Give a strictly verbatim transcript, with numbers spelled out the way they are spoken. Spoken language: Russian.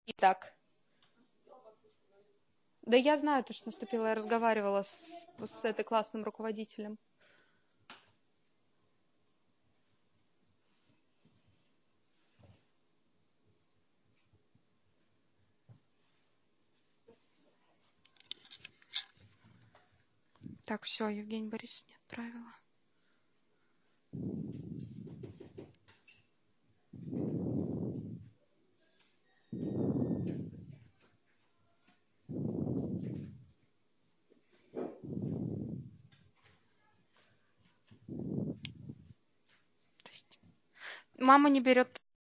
Итак. Да я знаю, то, что наступило. Я разговаривала с, с этой классным руководителем. Так, все, Евгений Борисович не отправила. То есть мама не берет